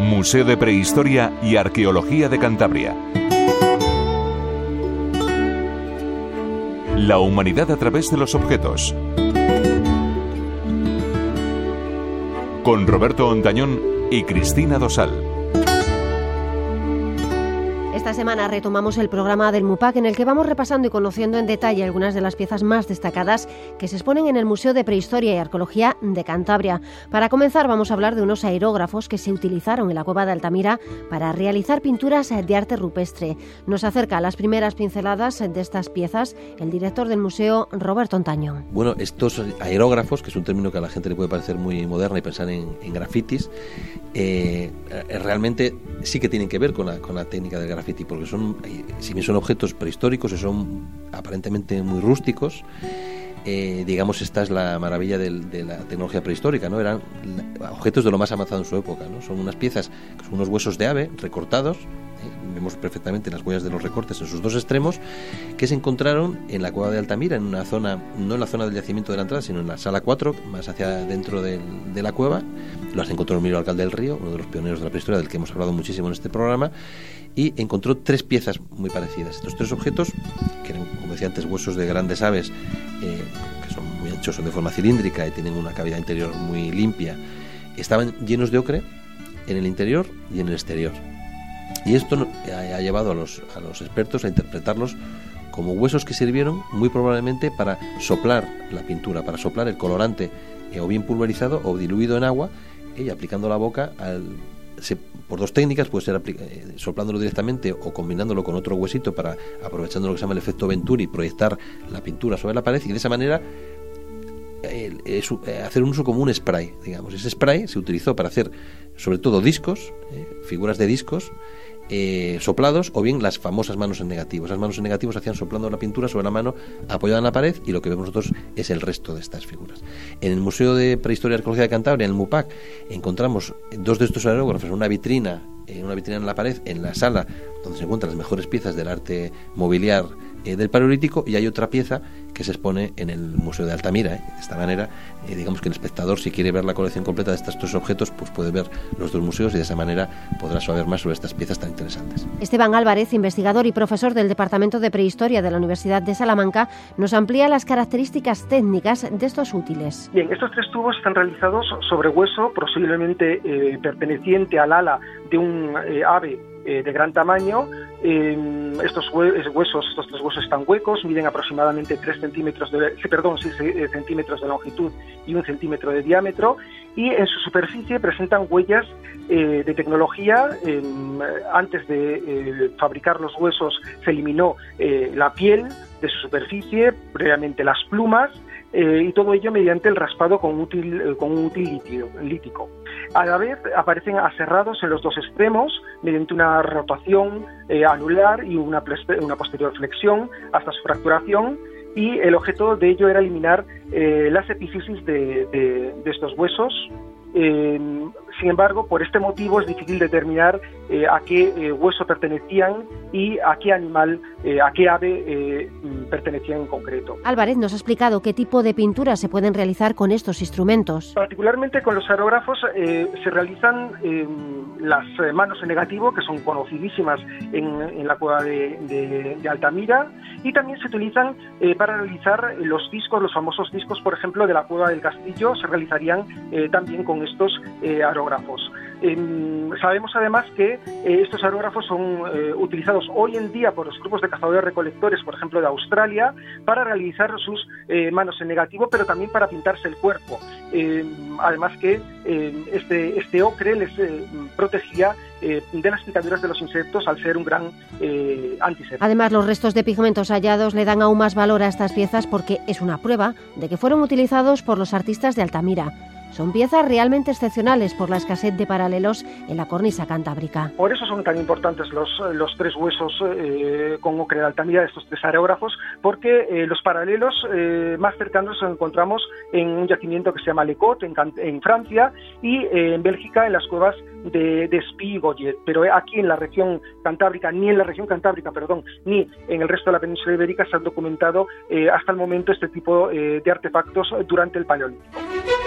Museo de Prehistoria y Arqueología de Cantabria. La humanidad a través de los objetos. Con Roberto Ontañón y Cristina Dosal. Esta semana retomamos el programa del MUPAC, en el que vamos repasando y conociendo en detalle algunas de las piezas más destacadas que se exponen en el Museo de Prehistoria y Arqueología de Cantabria. Para comenzar, vamos a hablar de unos aerógrafos que se utilizaron en la cueva de Altamira para realizar pinturas de arte rupestre. Nos acerca a las primeras pinceladas de estas piezas el director del museo, Roberto Ontañón. Bueno, estos aerógrafos, que es un término que a la gente le puede parecer muy moderno y pensar en grafitis, realmente sí que tienen que ver con la técnica del graffiti, porque si bien son objetos prehistóricos y son aparentemente muy rústicos, digamos, esta es la maravilla de la tecnología prehistórica, ¿no? Eran objetos de lo más avanzado en su época, ¿no? Son unas piezas que son unos huesos de ave recortados, vemos perfectamente las huellas de los recortes en sus dos extremos, que se encontraron en la cueva de Altamira, en una zona, no en la zona del yacimiento de la entrada, sino en la sala 4, más hacia dentro de la cueva. Las encontró Emilio Alcalde del Río, uno de los pioneros de la prehistoria, del que hemos hablado muchísimo en este programa, y encontró tres piezas muy parecidas. Estos tres objetos, que eran, como decía antes, huesos de grandes aves, que son muy anchos, son de forma cilíndrica y tienen una cavidad interior muy limpia, estaban llenos de ocre en el interior y en el exterior. Y esto ha llevado a los expertos a interpretarlos como huesos que sirvieron muy probablemente para soplar la pintura, para soplar el colorante, o bien pulverizado o diluido en agua, y aplicando la boca por dos técnicas, puede ser soplándolo directamente o combinándolo con otro huesito para, aprovechando lo que se llama el efecto Venturi, proyectar la pintura sobre la pared y de esa manera hacer un uso como un spray, digamos. Ese spray se utilizó para hacer sobre todo discos, figuras de discos soplados, o bien las famosas manos en negativo. Esas manos en negativo se hacían soplando la pintura sobre la mano apoyada en la pared, y lo que vemos nosotros es el resto de estas figuras. En el Museo de Prehistoria y Arqueología de Cantabria, en el MUPAC, encontramos dos de estos aerógrafos en una vitrina en la pared, en la sala donde se encuentran las mejores piezas del arte mobiliar del Paleolítico, y hay otra pieza que se expone en el Museo de Altamira. De esta manera, digamos que el espectador, si quiere ver la colección completa de estos tres objetos, pues puede ver los dos museos y de esa manera podrá saber más sobre estas piezas tan interesantes. Esteban Álvarez, investigador y profesor del Departamento de Prehistoria de la Universidad de Salamanca, nos amplía las características técnicas de estos útiles. Bien, estos tres tubos están realizados sobre hueso, posiblemente perteneciente al ala de un ave de gran tamaño. Estos tres huesos están huecos, miden aproximadamente 6 centímetros de longitud y 1 centímetro de diámetro, y en su superficie presentan huellas de tecnología. Antes de fabricar los huesos se eliminó la piel de su superficie, previamente las plumas, y todo ello mediante el raspado con un útil lítico. A la vez aparecen aserrados en los dos extremos mediante una rotación anular y una posterior flexión hasta su fracturación, y el objeto de ello era eliminar las epífisis de estos huesos. Sin embargo, por este motivo es difícil determinar a qué hueso pertenecían y a qué animal, a qué ave pertenecían en concreto. Álvarez nos ha explicado qué tipo de pinturas se pueden realizar con estos instrumentos. Particularmente con los aerógrafos se realizan las manos en negativo, que son conocidísimas en la cueva de Altamira, y también se utilizan para realizar los discos, los famosos discos, por ejemplo, de la cueva del Castillo, se realizarían también con estos aerógrafos. Sabemos además que estos aerógrafos son utilizados hoy en día por los grupos de cazadores-recolectores, por ejemplo de Australia, para realizar sus manos en negativo, pero también para pintarse el cuerpo. Además que este ocre les protegía de las picaduras de los insectos, al ser un gran antiséptico. Además, los restos de pigmentos hallados le dan aún más valor a estas piezas, porque es una prueba de que fueron utilizados por los artistas de Altamira. Son piezas realmente excepcionales por la escasez de paralelos en la cornisa cantábrica. Por eso son tan importantes los tres huesos con ocre de Altamira, estos tres aerógrafos, porque los paralelos más cercanos los encontramos en un yacimiento que se llama Le Cot, en Francia, y en Bélgica, en las cuevas de Espí y Goyet. Pero aquí en la región cantábrica, ni en el resto de la península ibérica se han documentado hasta el momento este tipo de artefactos durante el Paleolítico.